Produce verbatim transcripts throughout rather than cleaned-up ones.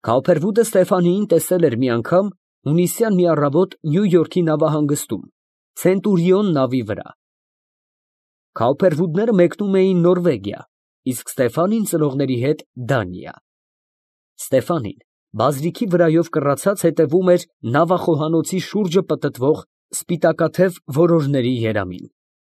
Քաուփերվուդը Ստեֆանիին տեսել էր մի անգամ հունիսյան մի առավոտ Նյու Յորքի նավահանգստում, Ցենտուրիոն նավի վրա։ Քաուփերվուդները մեկնում էին Նորվեգիա, իսկ Ստեֆանին ծնողների հետ Դանիա։ Ստեֆանին բազրիքի վրայով կռացած հետևում էր նավախոհանոցի շուրջը պտտվող սպիտակաթև որորների երամին։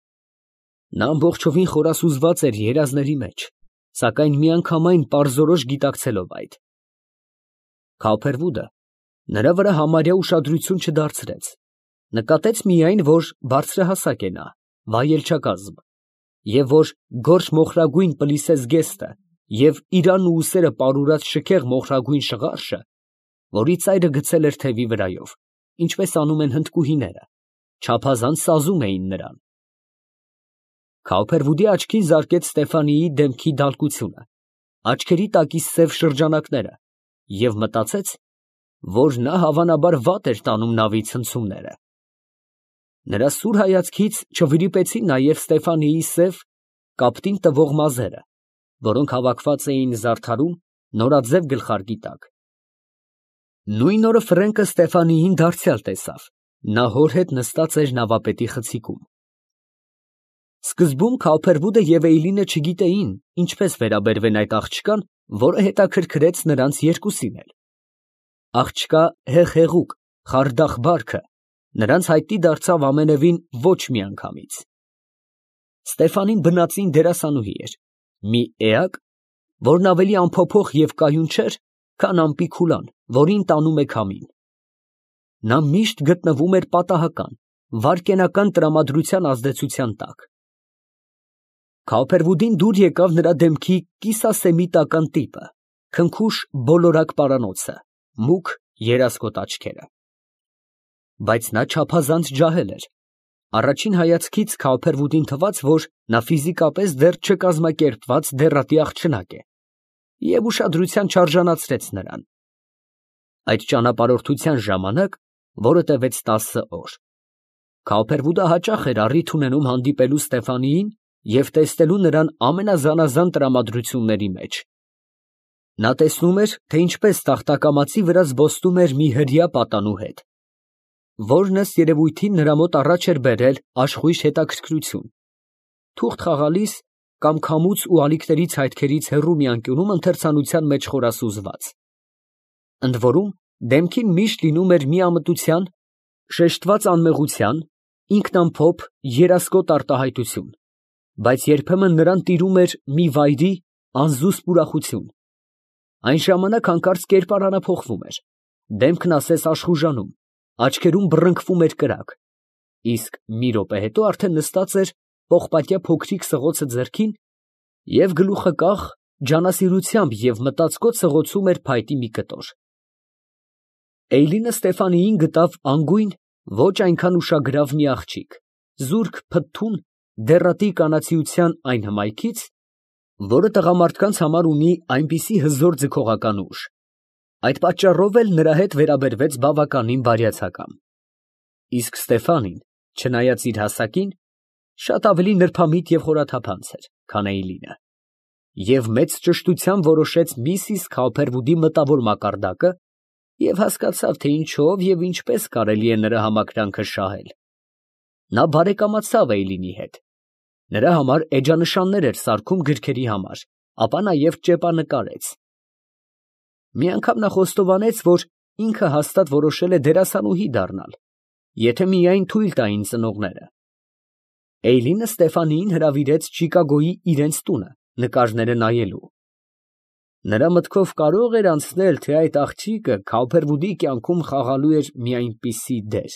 Նա ամբողջովին խորասուզված էր երազների մեջ, սակայն միանգամայն պարզորոշ գիտակցելով այդ։ Քաուփերվուդը նրա վրա համարյա ուշադրություն չդարձրեց, նկատեց միայն, որ բարձրահասակ է նա, վայելչակազմ, և որ գորշ մոխրագույն պլիսեզգեստը և իրանն ու ուսերը պարուրած շքեղ մոխրագույն շղարշը, որի ծայրը գցել էր թևի վրայով, ինչպես անում են հնդկուհիները, չափազանց սազում էին նրան։ Քաուփերվուդի աչքին զարկեց Ստեֆանիի դեմքի դալկությունը, աչքերի տակից սև շրջանակները, և մտածեց, որ նա հավանաբար վատ էր տանում նավի ցնցումները։ Նրա սուր հայացքից չվրիպեցին նաև Ստեֆանիի սև, կապտին տվող մազերը, որոնք հավաքված էին զարդարում նորաձև գլխարկի տակ։ Նույն օրը Ֆրենկը Ստեֆանիին դարձյալ տեսավ, նա հոր հետ նստած էր նավապետի խցիկում։ Սկզբում Քաուփերվուդը և Էյլինը չգիտեին ինչպես վերաբերվեն այդ աղջկան, որը հետաքրքրեց նրանց երկուսին էլ։ Աղջկա հեղեղուկ, խարդախ բարքը նրանց հայտնի դարձավ ամենևին ոչ միանգամից։ Ստեֆանին բնածին դերասանուհի էր, մի էակ, որն ավելի անփոփոխ և կայուն չէր, քան ամպի քուլան, որին տանում է քամին։ Նա միշտ գտնվում էր պատահական, վայրկենական տրամադրության ազդեցության տակ։ Քաուփերվուդին դուր եկավ նրա դեմքի կիսասեմիտական տիպը, քնքուշ բոլորակ պարանոցը, մուգ երասկոտ աչքերը։ Բայց նա չափազանց ջահել էր։ Առաջին հայացքից Քաուփերվուդին թվաց, որ նա ֆիզիկապես դեռ չկազմակերպված դեռատի աղջնակ է, և ուշադրության չարժանացրեց նրան։ Այդ ճանապարհորդության ժամանակ, որը տևեց տասը օր, Քաուփերվուդը հաճախ էր առիթ ունենում հանդիպելու Ստեֆանիին և տեսնելու նրան ամենազանազան տրամադրությունների մեջ։ Նա տեսնում էր, թե ինչպես տախտակամածի վրա զբոսնում էր մի հրեա պատանու հետ, որն ըստ երևույթին նրա մոտ առաջ էր բերել աշխույժ հետաքրքրություն, թուղթ խաղալիս կամ քամուց ու ալիքների ցայտքերից հեռու մի անկյունում ընթերցանության մեջ խորասուզված։ Ընդ որում դեմքին միշտ լինում էր մի ամտության, շեշտված անմեղության, ինքնամփոփ, երասկոտ արտահայտություն, բայց երբեմն նրան տիրում էր մի վայրի, անզուսպ ուրախություն։ Այն ժամանակ հանկարծ կերպարանը փոխվում էր, դեմքն ասես աշխուժանում, աչքերում բռնկվում էր կրակ, իսկ մի րոպե հետո արդեն նստած էր պողպատյա փոքրիկ սղոցը ձեռքին և գլուխը կախ, ջանասիրությամբ և մտածկոտ սղոցում էր փայտի մի կտոր։ Էյլինը Ստեֆանիին գտավ անգույն, ոչ այնքան ուշագրավ մի աղջիկ, զուրկ, փթթուն, դեռատի կանացիության այն հմայքից, որը տղամարդկանց համար ունի այնպիսի հզոր ձգողական ուժ։ Այդ պատճառով էլ նրա հետ վերաբերվեց բավականին բարյացակամ։ Իսկ Ստեֆանին, չնայած իր հասակին, շատ ավելի նրբամիտ և խորաթափանց էր, քան Էյլինը, և մեծ ճշտությամբ որոշեց միսիս Քաուփերվուդի մտավոր մակարդակը և հասկացավ, թե ինչով և ինչպես կարելի է նրա համակրանքը շահել։ Նա բարեկամացավ Էյլինի հետ, նրա համար էջանշաններ էր սարքում գրքերի համար, ապա նաև ճեպանկարեց։ Մի անգամ նա խոստովանեց, որ ինքը հաստատ որոշել է դերասանուհի դառնալ, եթե միայն թույլ տային ծնողները։ Էյլինը Ստեֆանիին հրավիրեց Չիկագոյի իրենց տունը նկարները նայելու։ Նրա մտքով կարող էր անցնել, թե այդ աղջիկը Քաուփերվուդի կյանքում խաղալու էր մի այնպիսի դեր։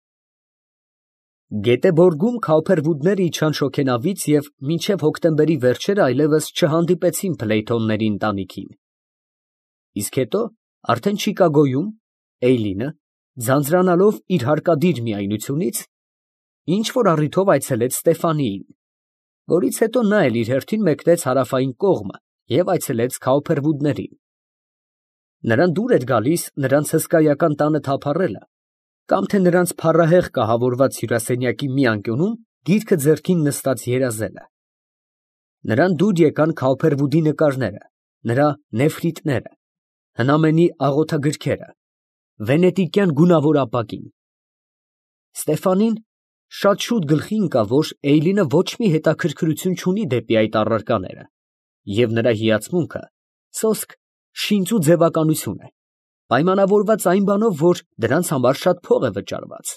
Գետեբորգում Քաուփերվուդները իջան շոգենավից և մինչև հոկտեմբերի վերջերը այլևս չհանդիպեցին Փլեյթոնների ընտանիքին։ Իսկ հետո արդեն Չիկագոյում Էյլինը, ձանձրանալով իր հարկադիր միայնությունից, ինչ որ առիթով այցելեց Ստեֆանիին, որից հետո նա էլ իր հերթին մեկնեց հարավային կողմը և այցելեց Քաուփերվուդներին։ Նրան դուր էր գալիս նրանց հսկայական տանը թափառելը, կամ թե նրանց փառահեղ կահավորված հյուրասենյակի մի անկյունում գիրքը ձեռքին նստած երազելը։ Նրան դուր եկան Քաուփերվուդի նկարները, նրա նեֆրիտները, հնամենի աղոթագրքերը, վենետիկյան գունավոր ապակին։ Ստեֆանին շատ շուտ գլխի ընկավ, որ Էյլինը ոչ մի հետաքրքրություն չունի դեպի այդ առարկաները, և նրա հիացմունքը սոսկ շինծու ձևականություն է, պայմանավորված այն բանով, որ դրանց համար շատ փող է վճարված։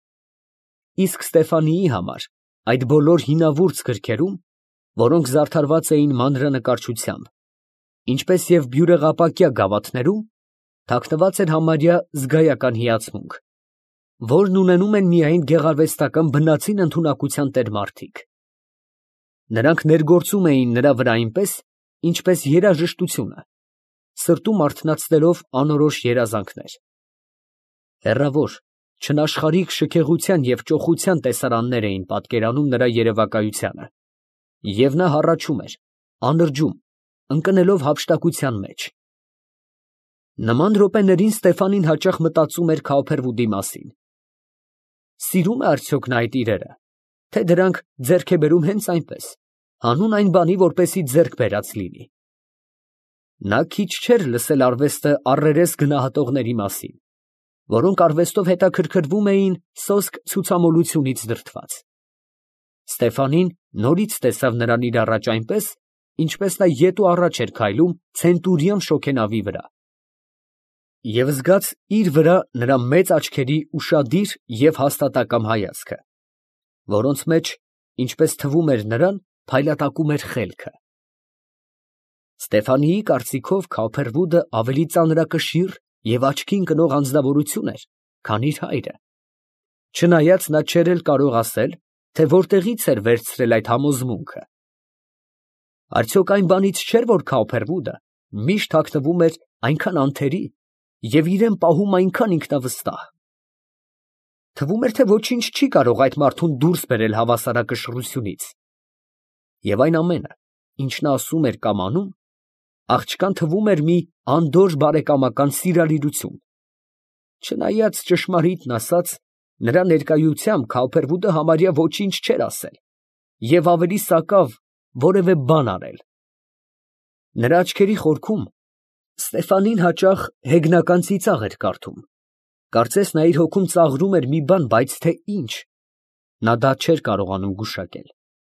Իսկ Ստեֆանիի համար այդ բոլոր հինավուրց գրքերում, որոնք զարդարված էին մանրանկարչությամբ, ինչպես և բյուրեղապակյա գավաթներում, թաքնված էր համարյա զգայական հիացմունք, որն ունենում են միայն գեղարվեստական բնածին ընդունակության տեր մարդիկ։ Նրանք ներգործում էին նրա վրա այնպես, ինչպես երաժշտությունը, սրտում արթնացնելով անորոշ երազանքներ։ Հեռավոր, չնաշխարհիկ շքեղության և ճոխության տեսարաններ էին պատկերանում նրա երևակայությանը, և նա հառաչում էր, անրջում, ընկնելով հափշտակության մեջ։ Նման րոպեներին Ստեֆանին հաճախ մտածում էր Քաուփերվուդի մասին։ Սիրո՞ւմ է արդյոք նա այդ իրերը, թե դրանք ձեռք է բերում հենց այնպես, հանուն այն բանի, որպեսզի ձեռք բերած լինի։ Նա քիչ չէր լսել արվեստը առերես գնահատողների մասին, որոնք արվեստով հետաքրքրվում էին սոսկ ցուցամոլությունից դրդված։ Ստեֆանին նորից տեսավ նրան իր առաջ այնպես, ինչպես նա ետ ու առաջ էր քայլում ցենտուրիոն շոգենավի վրա, և զգաց իր վրա նրա մեծ աչքերի ուշադիր և հաստատակամ հայացքը, որոնց մեջ, ինչպես թվում էր նրան, փայլատակում էր խելքը։ Ստեֆանիի կարծիքով Քաուփերվուդը ավելի ծանրակշիռ և աչքի ընկնող անձնավորություն էր, քան իր հայրը, չնայած նա չէր էլ կարող ասել, թե որտեղից էր վերցրել այդ համոզմունքը։ Արդյոք այն բանից չէր, որ Քաուփերվուդը միշտ հագնվում էր այնքան անթերի և իրան պահում այնքան ինքնավստահ։ Թվում էր, թե ոչինչ չի կարող այդ մարդուն դուրս բերել հավասարակշռությունից, և այն ամենը, ինչ նա ասում էր կամ անում, աղջկան թվում էր մի անդորր բարեկամական սիրալիրություն։ Չնայած, ճշմարիտն ասած, նրա ներկայությամբ Քաուփերվուդը համարյա ոչինչ չէր ասել և ավելի սակավ որևէ բան արել։ Նրա աչքերի խորքում Ստեֆանին հաճախ հեգնական ծիծաղ էր կարդում, կարծես նա իր հոգում ծաղրում էր մի բան, բայց թե ինչ, նա դա չէր կարողանում գուշակել։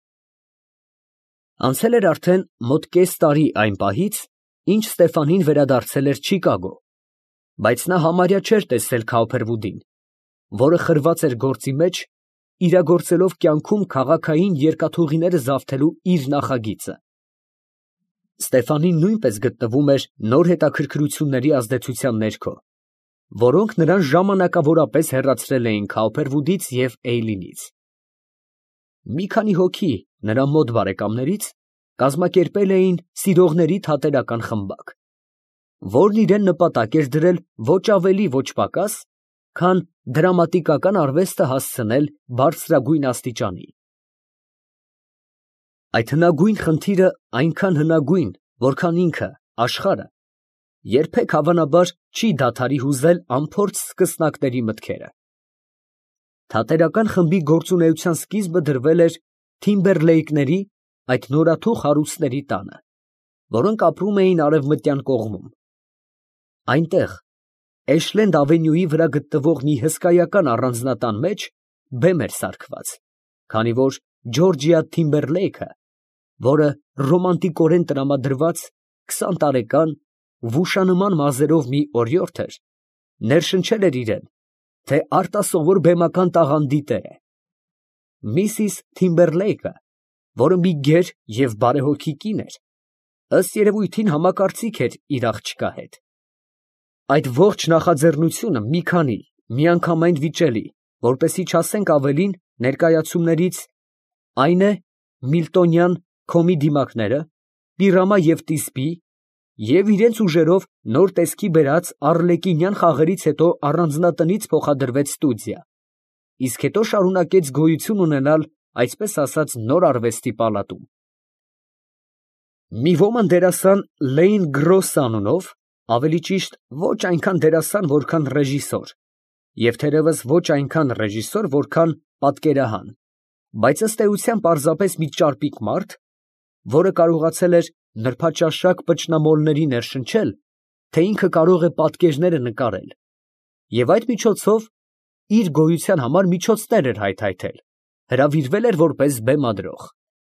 Անցել էր արդեն մոտ կես տարի այն պահից, ինչ Ստեֆանին վերադարձել էր Չիկագո, բայց նա համարյա չէր տեսել Քաուփերվուդին, որը խրված էր գործի մեջ, իրագործելով կյանքում քաղաքային երկաթուղիները զավթելու իր նախագիծը։ Ստեֆանին նույնպես գտնվում էր նոր հետաքրքրությունների ազդեցության ներքո, որոնք նրան ժամանակավորապես հեռացրել էին Քաուփերվուդից և Էյլինից։ Մի քանի հոգի նրա մոտ բարեկամներից կազմակերպել էին սիրողների թատերական խմբակ, որն իրան նպատակ էր դրել ոչ ավելի, ոչ պակաս, քան դրամատիկական արվեստը հասցնել բարձրագույն աստիճանի։ Այդ հնագույն խնդիրը այնքան հնագույն, որքան ինքը, աշխարհը, երբեք հավանաբար չի դադարի հուզել անփորձ սկսնակների մտքերը։ Թատերական խմբի գործունեության սկիզբը դրվել էր Թիմբերլեյկների, այդ նորաթուխ հարուստների տանը, որոնք ապրում էին արևմտյան կողմում։ Այնտեղ, Էշլենդ ավենյուի վրա գտնվող մի հսկայական առանձնատան մեջ բեմ էր սարքված, քանի որ Ջորջիա Թիմբերլեյքը, որը ռոմանտիկորեն տրամադրված, քսան տարեկան, վուշանման մազերով մի օրիորդ էր, ներշնչել էր իրան, թե արտասովոր բեմական տաղանդի տեր է։ Միսիս Թիմբերլեյկը, որը մի գեր և բարեհոգի կին էր, ըստ երևույթին համակարծիք էր իր աղջկա հետ։ Այդ ողջ նախաձեռնությունը մի քանի, միանգամայն վիճելի, որպեսզի չասենք ավելին, ներկայացումներից, այն է միլտոնյան Քոմի դիմակները, Պիրամա և Տիսբի, և իրենց ուժերով նոր տեսքի բերած Առլեկինյան խաղերից հետո առանձնատնից փոխադրվեց ստուդիա, իսկ հետո շարունակեց գոյություն ունենալ, այսպես ասած, նոր արվեստի պալատում։ Մի ոման դերասան Լեյն Գրոսս անունով, ավելի ճիշտ ոչ այնքան դերասան, որքան ռեժիսոր, և թերևս ոչ այնքան ռեժիսոր, որքան պատկերահան, բայց ըստ էության պարզապես մի ճարպիկ մարդ, որը կարողացել էր նրբաճաշակ պճնամոլների ներշնչել, թե ինքը կարող է պատկերները նկարել, և այդ միջոցով իր գոյության համար միջոցներ էր հայթայթել, հրավիրվել էր որպես բեմադրող։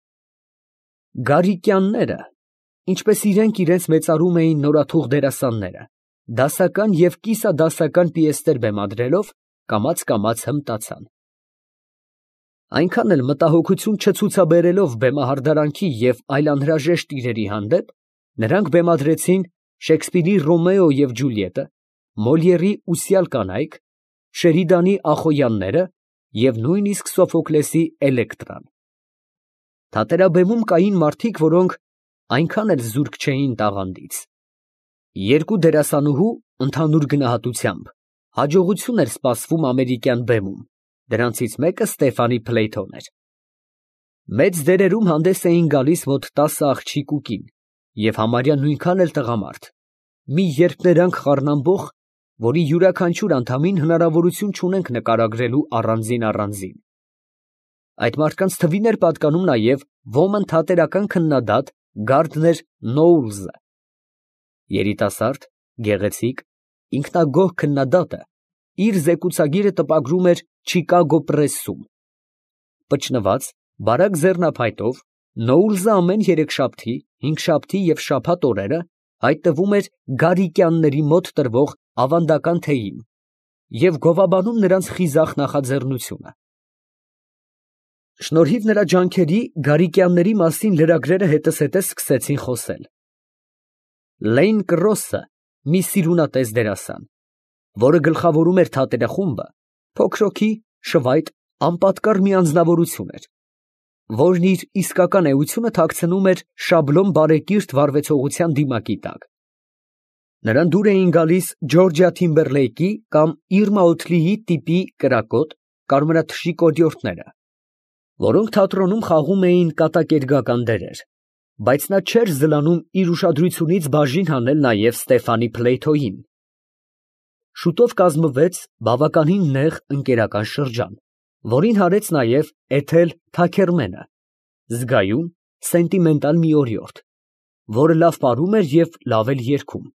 Գարիկյանները, ինչպես իրենք իրենց մեծարում էին նորաթուխ դերասանները, դասական և կիսադասական պիեսներ բեմադրելով, կամաց֊կամաց հմտացան։ Այնքան էլ մտահոգություն չցուցաբերելով բեմահարդարանքի և այլ անհրաժեշտ իրերի հանդեպ, նրանք բեմադրեցին Շեքսպիրի Ռոմեո և Ջուլիետը, Մոլիերի Ուսյալ կանայք, Շերիդանի Ախոյանները և նույնիսկ Սոֆոկլեսի Էլեկտրան։ Թատերաբեմում կային մարդիկ, որոնք այնքան էլ զուրկ չէին տաղանդից։ Երկու դերասանուհու, ընդհանուր գնահատությամբ, հաջողություն էր սպասվում ամերիկյան բեմում, դրանցից մեկը Ստեֆանի Փլեյթոն էր։ Մեծ դերերում հանդես էին գալիս մոտ տասը աղջիկ ու կին, և համարյա նույնքան էլ տղամարդ, մի երկներանք խառնամբող, որի յուրաքանչյուր անդամին հնարավորություն չունենք նկարագրելու առանձին֊առանձին։ Այդ մարդկանց թվին էր պատկանում նաև ոմն թատերական քննադատ Գարդներ Նոուլզը։ Երիտասարդ, գեղեցիկ, ինքնագոհ քննադատը իր զեկուցագիրը տպագրում էր Չիկագո պրեսում։ Պճնված, բարակ ձեռնափայտով, Նոուլզը ամեն երեքշաբթի, հինգշաբթի և շաբաթ օրերը հայտնվում էր գարիկյանների մոտ տրվող ավանդական թեյին և գովաբանում նրանց խիզախ նախաձեռնությունը։ Շնորհիվ նրա ջանքերի գարիկյանների մասին լրագրերը հետզհետե սկսեցին խոսել։ Լեյն Կռոսը, մի սիրունատես դերասան, որը գլխավորում էր թատերախումբը, փոքրոքի, շվայտ, անպատկառ մի անձնավորություն էր, որն իր իսկական էությունը թաքցնում էր շաբլոն բարեկիրթ վարվեցողության դիմակի տակ։ Նրան դուր էին գալիս Ջորջիա Թիմբերլեյկի կամ Իրմա Օթլիի տիպի կրակոտ, կարմրաթշիկ օրիորդները, որոնք թատրոնում խաղում էին կատակերգական դերեր, բայց նա չէր զլանում իր ուշադրությունից բաժին հանել նաև Ստեֆանի Փլեյթոյին։ Շուտով կազմվեց բավականին նեղ ընկերական շրջան, որին հարեց նաև Էթել Թաքերմենը, զգայուն, սենտիմենտալ մի օրիորդ, որը լավ պարում էր և լավ էլ երգում։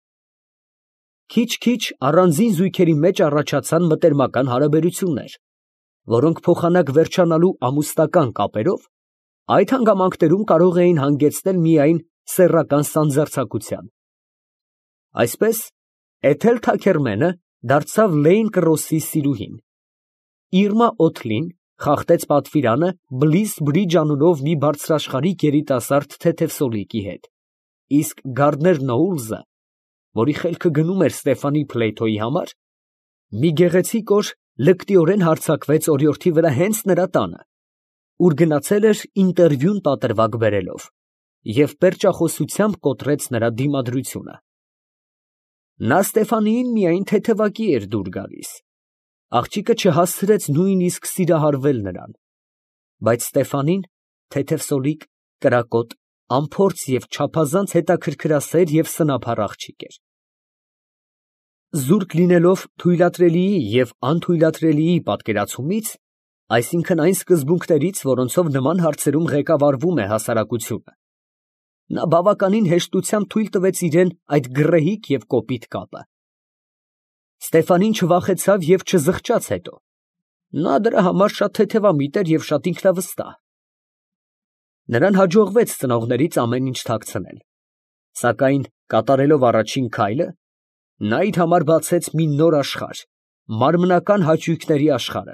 Քիչ֊քիչ առանձին զույգերի մեջ առաջացան մտերմական հարաբերություններ, որոնք փոխանակ վերջանալու ամուսնական կապերով, այդ հանգամանքներում կարող էին հանգեցնել միայն սեռական սանձարձակության։ Այսպես Էթել Թաքերմենը դարձավ Լեյն Կռոսի սիրուհին։ Իրմա Օթլին խախտեց պատվիրանը Բլիս Բրիջ անունով մի բարձրաշխարհիկ երիտասարդ թեթևսոլիկի հետ, իսկ Գարդներ Նոուլզը, որի խելքը գնում էր Ստեֆանի Փլեյթոյի համար, մի գեղեցիկ օր լկտիորեն հարձակվեց օրիորդի վրա հենց նրա տանը, ուր գնացել էր ինտերվյուն պատրվակ բերելով, և պերճախոսությամբ կոտրեց նրա դիմադրությունը։ Նա Ստեֆանիին միայն թեթևակի էր դուր գալիս, աղջիկը չհասցրեց նույնիսկ սիրահարվել նրան, բայց Ստեֆանին թեթևսոլիկ, կրակոտ, անփորձ և չափազանց հետաքրքրասեր և սնափառ աղջիկ էր։ Զուրկ լինելով թույլատրելիի և անթույլատրելիի պատկերացումից, այսինքն այն սկզբունքներից, որոնցով նման հարցերում ղեկավարվում է հասարակությունը, նա բավականին հեշտությամբ թույլ տվեց իրան այդ գռեհիկ և կոպիտ կապը։ Ստեֆանին չվախեցավ և չզղջաց հետո, նա դրա համար շատ թեթևամիտ էր և շատ ինքնավստահ։ Նրան հաջողվեց ծնողներից ամեն ինչ թաքցնել, սակայն կատարելով առաջին քայլը, նա իր համար բացեց մի նոր աշխարհ, մարմնական հաճույքների աշխարհը։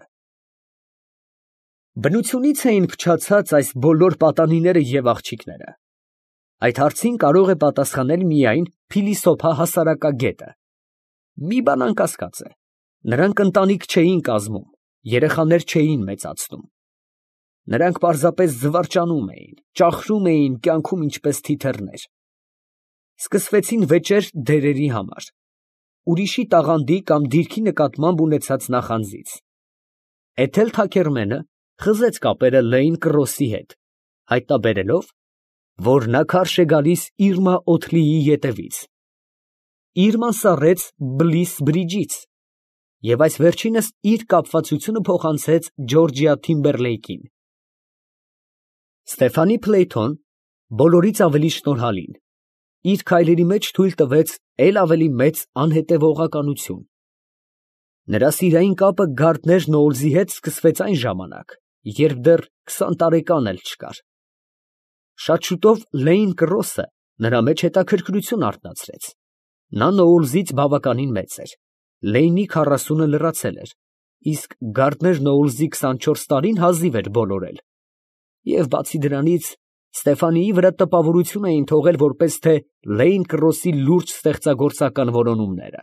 Բնությունի՞ց էին փչացած այս բոլոր պատանիները և աղջիկները։ Այդ հարցին կարող է պատասխանել միայն փիլիսոփա հասարակագետը։ Մի բան անկասկած է, նրանք ընտանիք չէին կազմում, երեխաներ չէին մեծացնում։ Նրանք պարզապես զվարճանում էին, ճախրում էին կյանքում ինչպես թիթեռներ։ Սկսվեցին վեճեր դերերի համար, ուրիշի տաղանդի կամ դիրքի նկատմամբ ունեցած նախանձից։ Էթել Թաքերմենը խզեց կապերը Լեյն Կռոսի հետ, հայտնաբերելով, որ նա քարշ է գալիս Իրմա Օթլիի ետևից։ Իրման սառեց Բլիս Բրիջից, և այս վերջինս իր կապվածությունը փոխանցեց Ջորջիա Թիմբերլեյկին։ Ստեֆանի Փլեյթոն բոլորից ավելի շնորհալին, իր քայլերի մեջ թույլ տվեց էլ ավելի մեծ անհետևողականություն։ Նրա սիրային կապը Գարդներ Նոուլզի հետ սկսվեց այն ժամանակ, երբ դեռ քսան տարեկան էլ չկար։ Շատ շուտով Լեյն Կռոսը նրա մեջ հետաքրքրություն արթնացրեց։ Նա Նոուլզից բավականին մեծ էր, Լեյնի քառասունը լրացել էր, իսկ Գարդներ Նոուլզի քսանչորս տարին հազիվ էր բոլորել, և բացի դրանից Ստեֆանիի վրա տպավորություն էին թողել որպես թե Լեյն Կռոսի լուրջ ստեղծագործական որոնումները։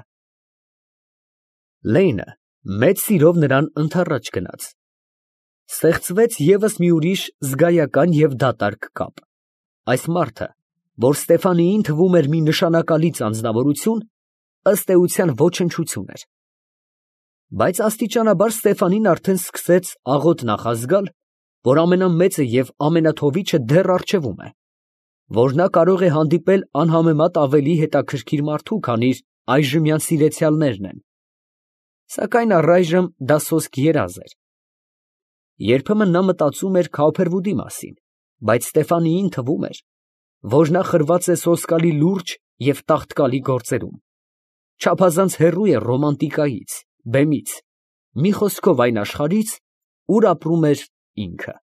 Լեյնը մեծ սիրով նրան ընդառաջ գնաց։ Ստեղծվեց ևս մի ուրիշ զգայական և դատարկ կապ։ Այս մարդը, որ Ստեֆանիին թվում էր մի նշանակալից անձնավորություն, ըստ էության ոչնչություն էր։ Բայց աստիճանաբար Ստեֆանին արդեն սկսեց աղոտ նախազգալ, որ ամենամեծը և ամենաթովիչը դեռ առջևում է, որ նա կարող է հանդիպել անհամեմատ ավելի հետաքրքիր մարդու, քան իր այժմյան սիրեցյալներն են, սակայն առայժմ դա սոսկ երազ էր։ Երբեմն նա մտածում էր Քաուփերվուդի մասին, բայց Ստեֆանիին թվում էր, որ նա խրված է սոսկալի լուրջ և տաղտկալի գործերում, չափազանց հեռու է ռոմանտիկայից, բեմից, մի խոսքով այն աշխարհից, ուր ապրում էր ինքը։